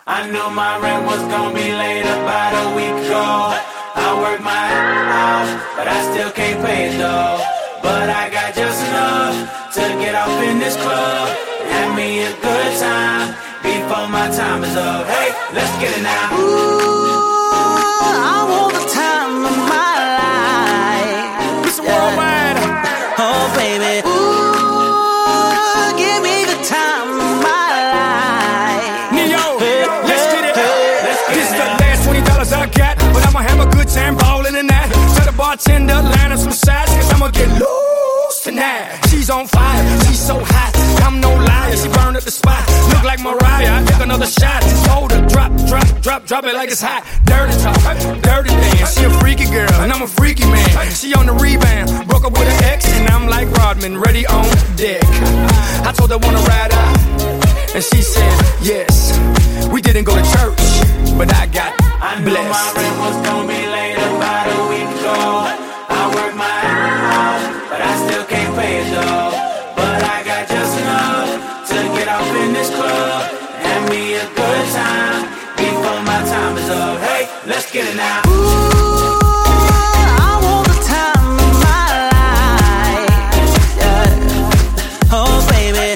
I knew my rent was gonna be late about a week ago. I worked my ass off, but I still can't pay it though. But I got just enough to get off in this club and have me a good time before my time is up. Hey, let's get it now. Ooh, I want the time of my life. It's worldwide. Oh, baby. Ooh, give me the time of my life. Neo, let's get it. This is the last $20 I got, but I'ma have a good time ballin' tonight. Tell the bartender, line up some shots, cause I'ma get loose tonight. She's on fire, she's so hot, I'm no liar, she burned up the spot. Look like Mariah, I take another shot. Hold her, drop it like it's hot. Dirty talk, dirty dance. She a freaky girl, and I'm a freaky man. She on the rebound, broke up with an ex, and I'm like Rodman, ready on deck. I told her wanna ride out, and she said yes. We didn't go to church, but I got I knew blessed. my rent was gonna be late about a week ago. I worked my ass off, but I still can't pay it though. But I got just enough to get off in this club and have me a good time before my time is up. Hey, let's get it now. Ooh, I want the time of my life. Yeah. Oh, baby.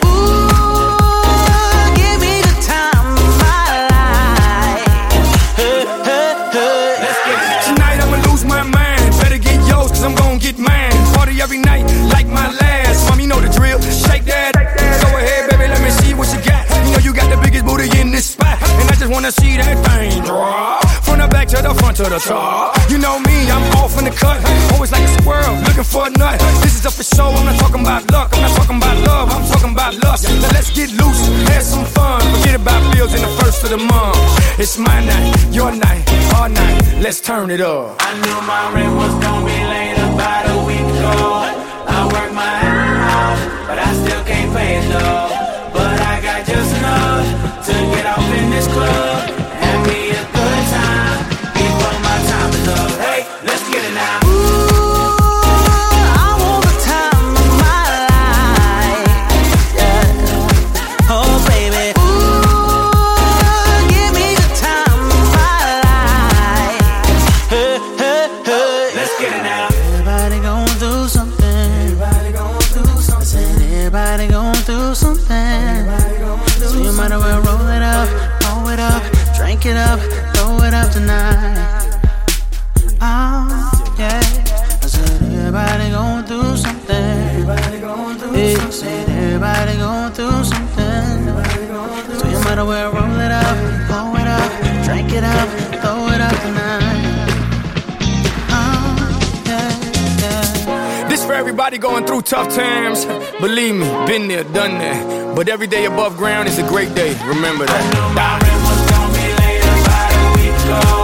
Ooh, give me the time of my life. Hey, hey, hey. Let's get it now. Tonight I'ma lose my mind. Better get yours, cause I'm gon' get mine. Party every night, like my last. Mom, you know the drill. Shake that. Go ahead, baby, let me see what you got. You know you got the biggest booty in this spot, and I just wanna see that thing drop. From the back to the front to the top. You know me, I'm off in the cut. Always like a squirrel, looking for a nut. This is up for show, I'm not talking about luck. I'm not talking about love, I'm talking about lust. Now let's get loose, have some fun. Forget about bills in the first of the month. It's my night, your night, our night. Let's turn it up. I knew my rent was gonna be late about a week ago. I worked my ass off, but I still can't pay it though. But I got just enough to get off in this club and have me a good time before my time is up. Hey, let's get it now. Ooh, I want the time of my life. Yeah. Oh, baby. Ooh, give me the time of my life. Hey, hey, hey. Let's get it now. Everybody gon' do something. Everybody gon' do something. Everybody gon' do something. So you might as well roll it up, drink it up, throw it up tonight. Oh, yeah. I said everybody gon' do something. Everybody gon' do something. Said everybody gon' do something. So you might as well roll it up, drink it up, throw it up tonight. Oh, yeah, yeah. This for everybody going through tough times. Believe me, been there, done that. But every day above ground is a great day. Remember that. I knew my rent was gonna be late about a week ago.